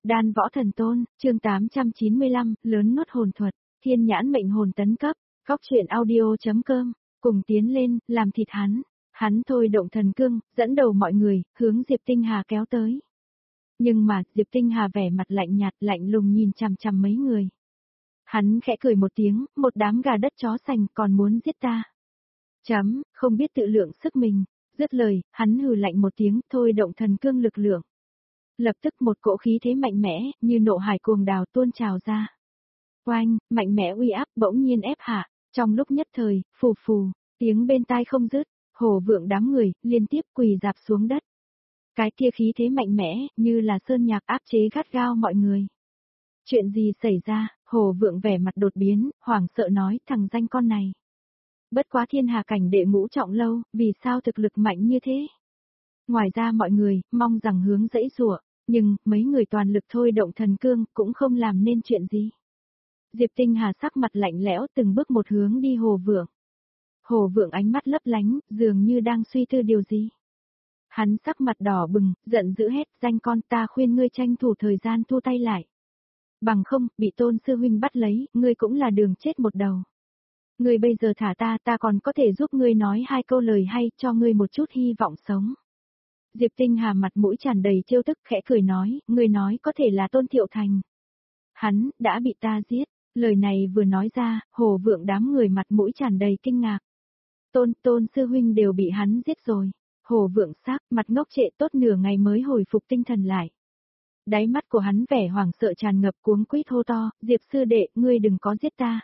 Đan Võ Thần Tôn, chương 895, lớn nuốt hồn thuật, thiên nhãn mệnh hồn tấn cấp, góc truyện audio.com, cùng tiến lên, làm thịt hắn. Hắn thôi động thần cương, dẫn đầu mọi người, hướng Diệp Tinh Hà kéo tới. Nhưng mà, Diệp Tinh Hà vẻ mặt lạnh nhạt, lạnh lùng nhìn chằm chằm mấy người. Hắn khẽ cười một tiếng, một đám gà đất chó sành còn muốn giết ta. Không biết tự lượng sức mình, dứt lời, hắn hừ lạnh một tiếng, thôi động thần cương lực lượng. Lập tức một cỗ khí thế mạnh mẽ, như nộ hải cuồng đào tuôn trào ra. Oanh, mạnh mẽ uy áp bỗng nhiên ép hạ, trong lúc nhất thời, phù phù, tiếng bên tai không dứt, Hồ Vượng đám người, liên tiếp quỳ dạp xuống đất. Cái kia khí thế mạnh mẽ, như là sơn nhạc áp chế gắt gao mọi người. Chuyện gì xảy ra, Hồ Vượng vẻ mặt đột biến, hoảng sợ nói thằng danh con này. Bất quá thiên hà cảnh đệ ngũ trọng lâu, vì sao thực lực mạnh như thế? Ngoài ra mọi người, mong rằng hướng dãy rủa, nhưng, mấy người toàn lực thôi động thần cương, cũng không làm nên chuyện gì. Diệp Tinh Hà sắc mặt lạnh lẽo từng bước một hướng đi Hồ Vượng. Hồ Vượng ánh mắt lấp lánh, dường như đang suy tư điều gì. Hắn sắc mặt đỏ bừng, giận dữ hét, danh con ta khuyên ngươi tranh thủ thời gian thu tay lại. Bằng không, bị Tôn sư huynh bắt lấy, ngươi cũng là đường chết một đầu. Ngươi bây giờ thả ta còn có thể giúp ngươi nói hai câu lời hay, cho ngươi một chút hy vọng sống. Diệp Tinh Hà mặt mũi tràn đầy trêu tức khẽ cười nói, ngươi nói có thể là Tôn Thiệu Thành. Hắn, đã bị ta giết. Lời này vừa nói ra, Hồ Vượng đám người mặt mũi tràn đầy kinh ngạc. Tôn sư huynh đều bị hắn giết rồi. Hồ Vượng sắc, mặt ngốc trệ tốt nửa ngày mới hồi phục tinh thần lại. Đáy mắt của hắn vẻ hoảng sợ tràn ngập cuống quýt hô to, Diệp sư đệ, ngươi đừng có giết ta.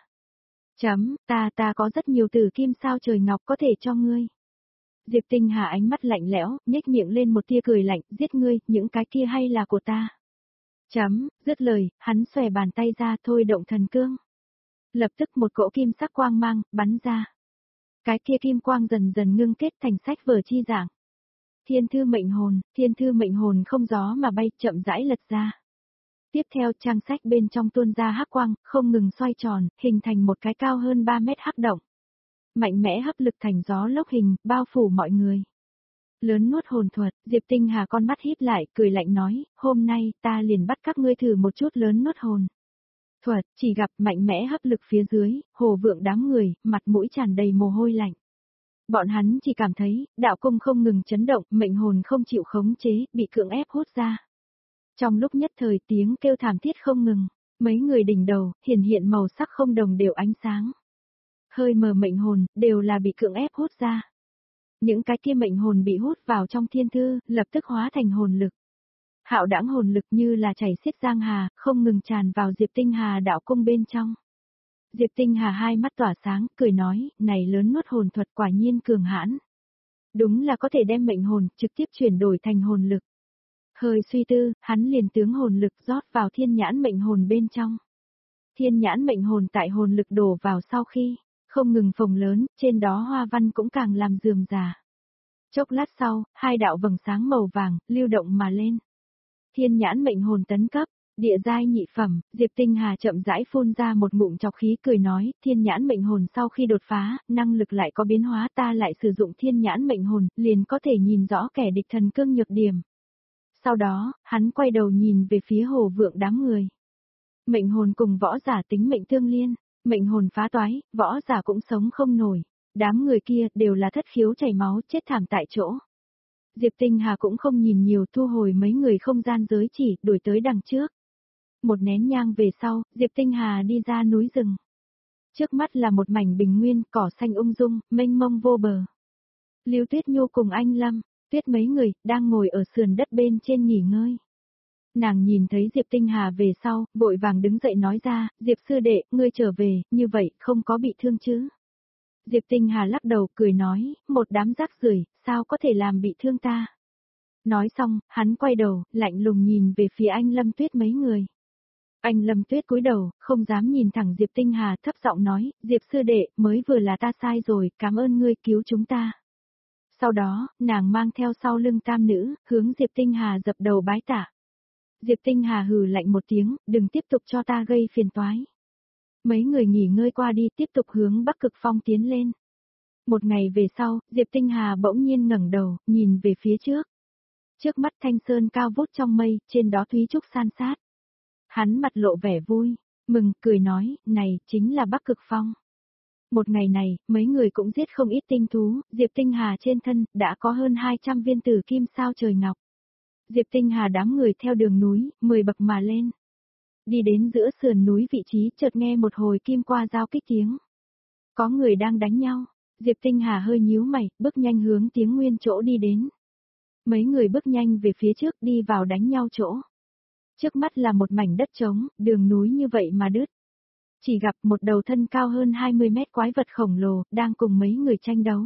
Ta có rất nhiều tử kim sao trời ngọc có thể cho ngươi. Diệp Tinh Hà ánh mắt lạnh lẽo, nhếch miệng lên một tia cười lạnh, giết ngươi, những cái kia hay là của ta. Dứt lời, hắn xòe bàn tay ra thôi động thần cương. Lập tức một cỗ kim sắc quang mang, bắn ra. Cái kia kim quang dần dần ngưng kết thành sách vở chi dạng. Thiên thư mệnh hồn không gió mà bay chậm rãi lật ra. Tiếp theo trang sách bên trong tuôn ra hắc quang, không ngừng xoay tròn, hình thành một cái cao hơn 3 mét hắc động. Mạnh mẽ hấp lực thành gió lốc hình, bao phủ mọi người. Lớn nuốt hồn thuật, Diệp Tinh Hà con mắt híp lại, cười lạnh nói, hôm nay ta liền bắt các ngươi thử một chút lớn nuốt hồn thuật, chỉ gặp mạnh mẽ hấp lực phía dưới, Hồ Vượng đám người, mặt mũi tràn đầy mồ hôi lạnh. Bọn hắn chỉ cảm thấy, đạo cung không ngừng chấn động, mệnh hồn không chịu khống chế, bị cưỡng ép hút ra. Trong lúc nhất thời tiếng kêu thảm thiết không ngừng, mấy người đỉnh đầu, hiện màu sắc không đồng đều ánh sáng. Hơi mờ mệnh hồn, đều là bị cưỡng ép hút ra. Những cái kia mệnh hồn bị hút vào trong thiên thư, lập tức hóa thành hồn lực. Hạo đãng hồn lực như là chảy xiết giang hà, không ngừng tràn vào Diệp Tinh Hà đạo cung bên trong. Diệp Tinh Hà hai mắt tỏa sáng, cười nói, này lớn nuốt hồn thuật quả nhiên cường hãn. Đúng là có thể đem mệnh hồn trực tiếp chuyển đổi thành hồn lực. Hơi suy tư, hắn liền tướng hồn lực rót vào thiên nhãn mệnh hồn bên trong. Thiên nhãn mệnh hồn tại hồn lực đổ vào sau khi, không ngừng phồng lớn, trên đó hoa văn cũng càng làm rườm rà. Chốc lát sau, hai đạo vầng sáng màu vàng, lưu động mà lên. Thiên nhãn mệnh hồn tấn cấp, địa giai nhị phẩm, Diệp Tinh Hà chậm rãi phun ra một ngụm chọc khí cười nói, thiên nhãn mệnh hồn sau khi đột phá, năng lực lại có biến hóa ta lại sử dụng thiên nhãn mệnh hồn, liền có thể nhìn rõ kẻ địch thần cương nhược điểm. Sau đó, hắn quay đầu nhìn về phía Hồ Vượng đám người. Mệnh hồn cùng võ giả tính mệnh tương liên, mệnh hồn phá toái, võ giả cũng sống không nổi. Đám người kia đều là thất khiếu chảy máu chết thảm tại chỗ. Diệp Tinh Hà cũng không nhìn nhiều thu hồi mấy người không gian giới chỉ, đuổi tới đằng trước. Một nén nhang về sau, Diệp Tinh Hà đi ra núi rừng. Trước mắt là một mảnh bình nguyên, cỏ xanh ung dung, mênh mông vô bờ. Lưu Tuyết Nhu cùng anh Lâm, Tuyết mấy người, đang ngồi ở sườn đất bên trên nghỉ ngơi. Nàng nhìn thấy Diệp Tinh Hà về sau, vội vàng đứng dậy nói ra, Diệp sư đệ, ngươi trở về, như vậy, không có bị thương chứ? Diệp Tinh Hà lắc đầu cười nói, một đám rác rưởi, sao có thể làm bị thương ta? Nói xong, hắn quay đầu, lạnh lùng nhìn về phía anh Lâm Tuyết mấy người. Anh Lâm Tuyết cúi đầu, không dám nhìn thẳng Diệp Tinh Hà thấp giọng nói, Diệp sư đệ, mới vừa là ta sai rồi, cảm ơn ngươi cứu chúng ta. Sau đó, nàng mang theo sau lưng tam nữ, hướng Diệp Tinh Hà dập đầu bái tạ. Diệp Tinh Hà hừ lạnh một tiếng, đừng tiếp tục cho ta gây phiền toái. Mấy người nghỉ ngơi qua đi tiếp tục hướng Bắc Cực Phong tiến lên. Một ngày về sau, Diệp Tinh Hà bỗng nhiên ngẩng đầu, nhìn về phía trước. Trước mắt thanh sơn cao vút trong mây, trên đó thúy trúc san sát. Hắn mặt lộ vẻ vui, mừng, cười nói, này, chính là Bắc Cực Phong. Một ngày này, mấy người cũng giết không ít tinh thú, Diệp Tinh Hà trên thân, đã có hơn 200 viên tử kim sao trời ngọc. Diệp Tinh Hà đám người theo đường núi, 10 bậc mà lên. Đi đến giữa sườn núi vị trí, chợt nghe một hồi kim qua giao kích tiếng. Có người đang đánh nhau, Diệp Tinh Hà hơi nhíu mày, bước nhanh hướng tiếng nguyên chỗ đi đến. Mấy người bước nhanh về phía trước đi vào đánh nhau chỗ. Trước mắt là một mảnh đất trống, đường núi như vậy mà đứt. Chỉ gặp một đầu thân cao hơn 20 mét quái vật khổng lồ, đang cùng mấy người tranh đấu.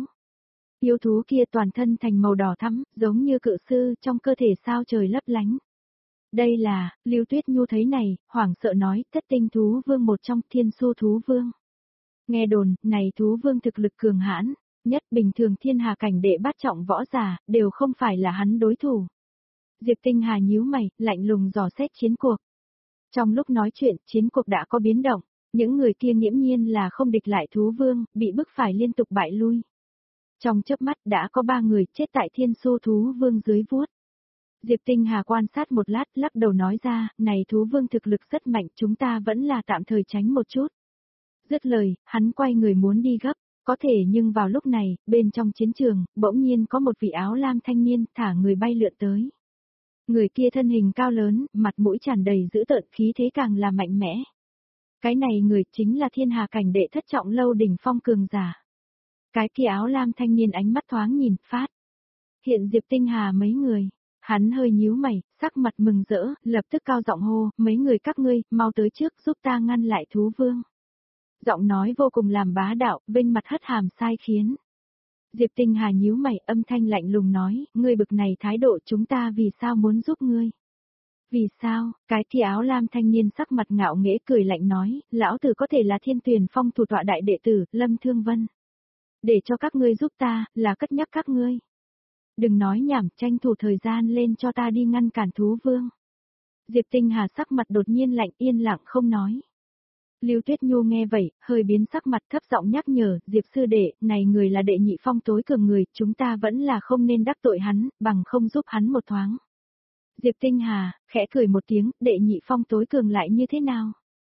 Yêu thú kia toàn thân thành màu đỏ thẫm, giống như cự sư, trong cơ thể sao trời lấp lánh. Đây là, Lưu Tuyết Nhu thấy này, hoảng sợ nói, Thất Tinh Thú Vương một trong Thiên Xu Thú Vương. Nghe đồn, này thú vương thực lực cường hãn, nhất bình thường thiên hà cảnh đệ bát trọng võ giả, đều không phải là hắn đối thủ. Diệp Tinh Hà nhíu mày, lạnh lùng dò xét chiến cuộc. Trong lúc nói chuyện, chiến cuộc đã có biến động, những người kia nghiễm nhiên là không địch lại thú vương, bị bức phải liên tục bại lui. Trong chớp mắt đã có 3 người chết tại Thiên Xu Thú Vương dưới vuốt. Diệp Tinh Hà quan sát một lát, lắc đầu nói ra, này thú vương thực lực rất mạnh, chúng ta vẫn là tạm thời tránh một chút. Dứt lời, hắn quay người muốn đi gấp, có thể nhưng vào lúc này, bên trong chiến trường, bỗng nhiên có một vị áo lam thanh niên thả người bay lượn tới. Người kia thân hình cao lớn, mặt mũi tràn đầy dữ tợn, khí thế càng là mạnh mẽ. Cái này người chính là thiên hà cảnh đệ thất trọng lâu đỉnh phong cường giả. Cái kia áo lam thanh niên ánh mắt thoáng nhìn, phát. Hiện Diệp Tinh Hà mấy người. Hắn hơi nhíu mày, sắc mặt mừng rỡ, lập tức cao giọng hô, mấy người các ngươi, mau tới trước giúp ta ngăn lại thú vương. Giọng nói vô cùng làm bá đạo, vinh mặt hất hàm sai khiến. Diệp Tinh Hà nhíu mày, âm thanh lạnh lùng nói, ngươi bực này thái độ chúng ta vì sao muốn giúp ngươi? Vì sao? Cái kia áo lam thanh niên sắc mặt ngạo nghễ cười lạnh nói, lão tử có thể là Thiên Tuyền Phong thủ tọa đại đệ tử, Lâm Thương Vân. Để cho các ngươi giúp ta, là cất nhắc các ngươi. Đừng nói nhảm, tranh thủ thời gian lên cho ta đi ngăn cản thú vương. Diệp Tinh Hà sắc mặt đột nhiên lạnh, yên lặng không nói. Lưu Tuyết Nhu nghe vậy, hơi biến sắc mặt, thấp giọng nhắc nhở, Diệp sư đệ, này người là đệ nhị phong tối cường người, chúng ta vẫn là không nên đắc tội hắn, bằng không giúp hắn một thoáng. Diệp Tinh Hà, khẽ cười một tiếng, đệ nhị phong tối cường lại như thế nào?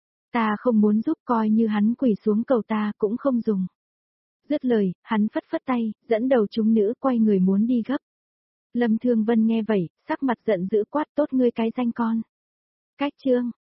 Ta không muốn giúp, coi như hắn quỳ xuống cầu ta cũng không dùng. Dứt lời, hắn phất phất tay, dẫn đầu chúng nữ quay người muốn đi gấp. Lâm Thương Vân nghe vậy, sắc mặt giận dữ quát, tốt ngươi cái danh con. Cách chương